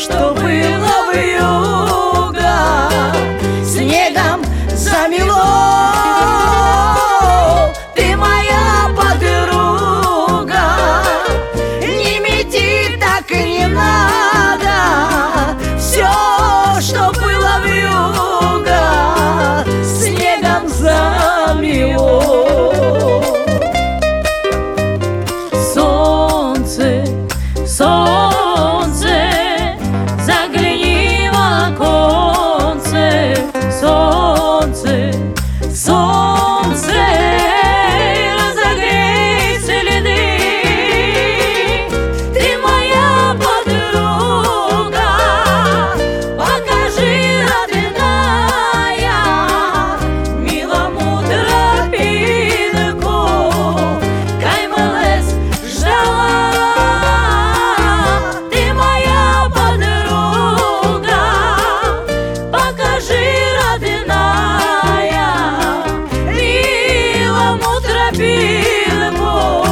что было вьюга, снегом замело. Ты моя подруга, не мети, так и не надо. Все, что было вьюга, снегом замело. Солнце, солнце, загляни в оконце. Солнце, солнце, разогрей следы. Ты моя подруга, покажи, родная, милому тропинку, каймелес ждала. Ты моя подруга, покажи, родная, милому тропинку,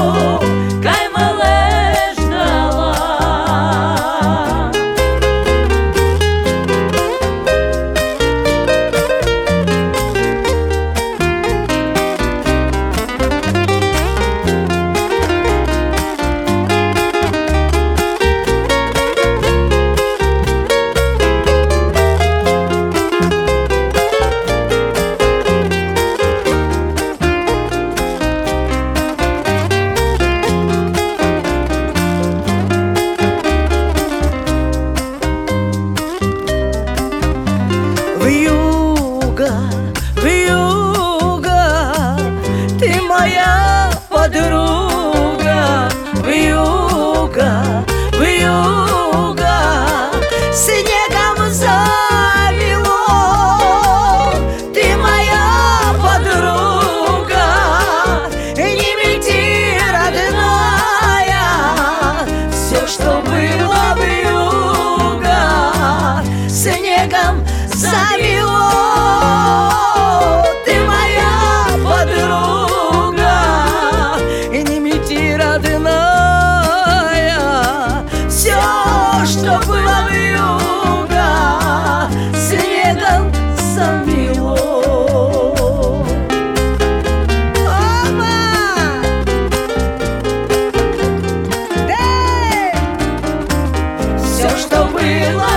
каймелес ждала. Вьюга, вьюга, ты моя подруга. Вьюга, вьюга, снегом замело. Ты моя подруга, не мети, родная. Все, что было вьюга, снегом замело. Ты моя подруга, не мети, родная. Все, что было вьюга, снегом замело. Опа! Эй! Все, что было